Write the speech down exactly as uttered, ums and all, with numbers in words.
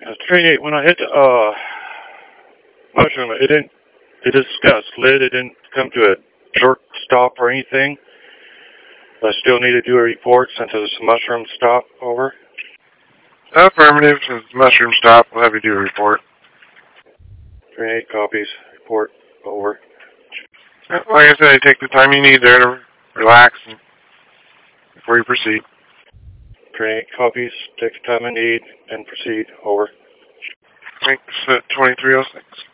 Train eight, when I hit the uh, mushroom, it didn't, it just got slid. It didn't come to a jerk stop or anything. I still need to do a report since it's a mushroom stop. Over. Affirmative. Since mushroom stop, we'll have you do a report. Train eight copies. Report. Over. Like I said, take the time you need there to relax and before you proceed. Train eight copies. Take the time I need and proceed. Over. Thanks, uh, twenty-three oh six.